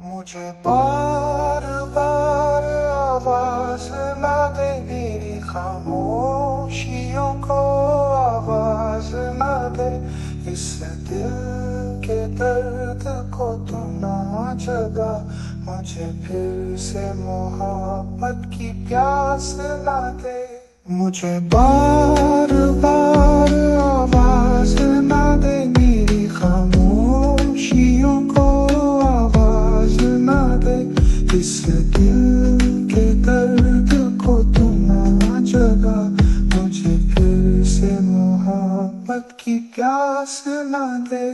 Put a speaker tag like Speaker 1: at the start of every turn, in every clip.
Speaker 1: मुझे बार बार आवाज ना दे, मेरी खामोशियों को आवाज ना दे। इस दिल के दर्द को तू ना जगा, मुझे फिर से मोहब्बत की प्यास ना दे। मुझे बार बार आवाज ना दे, मेरी खामोशियों को आवाज ना दे। इस दिल के दर्द को तू ना जगा, मुझे फिर से मोहब्बत की प्यास ना दे।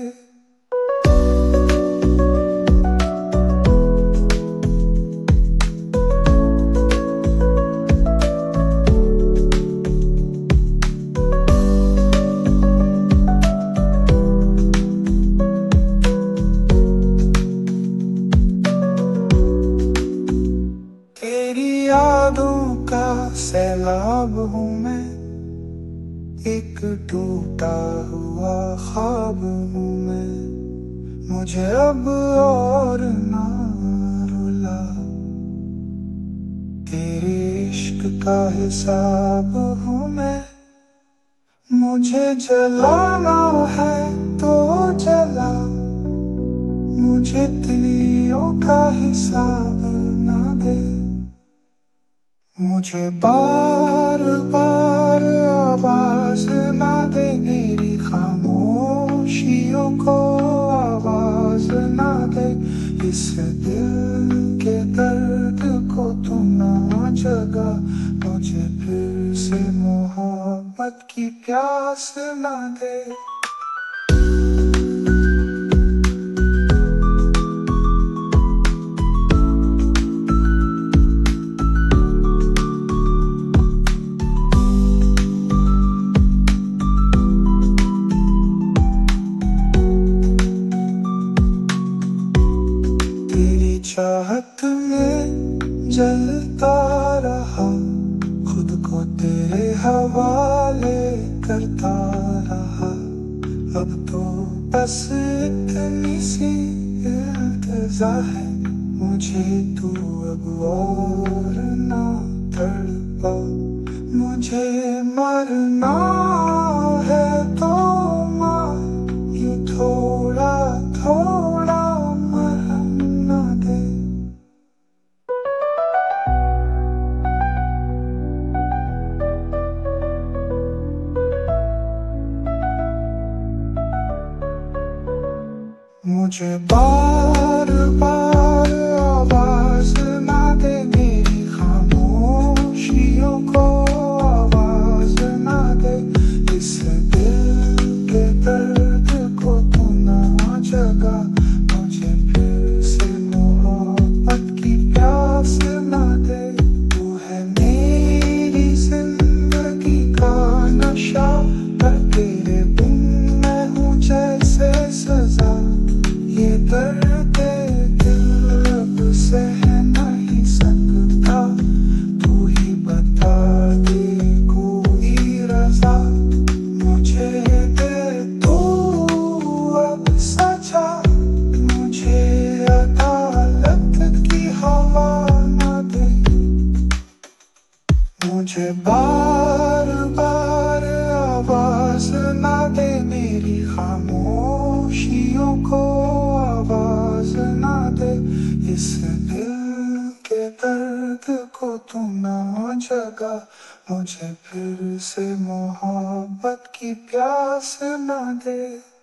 Speaker 1: तेरी यादों का सैलाब हूँ मैं, एक टूटा हुआ ख्वाब हूँ मैं। मुझे अब और ना रुला, तेरे इश्क का हिसाब हूँ मैं। मुझे जलाना है तो जला, मुझे तिलियों का हिसाब ना दे। मुझे बार बार आवाज ना दे, मेरी खामोशियों को आवाज ना दे। इस दिल के दर्द को तू ना जगा, मुझे फिर से मोहब्बत की प्यास ना दे। चाहत में जलता रहा, खुद को तेरे हवाले करता रहा। अब तो बस इतनी सी इल्तिजा है, मुझे तू अब और ना तड़पा। मुझे मरना है तो मार, यूं थोड़ा थोड़ा मुझे बार बार आवाज ना दे, मेरी खामोशियों को आवाज ना दे। इस दिल के दर्द को तू ना जगा, मुझे फिर से मोहब्बत की प्यास ना दे। तू है मेरी जिंदगी का नशा, पर तेरे बिन मैं हूँ जैसे सजा। ये दर्द दिल अब सह नहीं सकता, तू ही बता दे कोई रज़ा। मुझे दे तू अब सजा, मुझे अदालत की हवा ना दे। मुझे बार बार आवाज ना दे, मेरी खामोशियों को आवाज ना दे। इस दिल के दर्द को तू ना जगा, मुझे फिर से मोहब्बत की प्यास ना दे।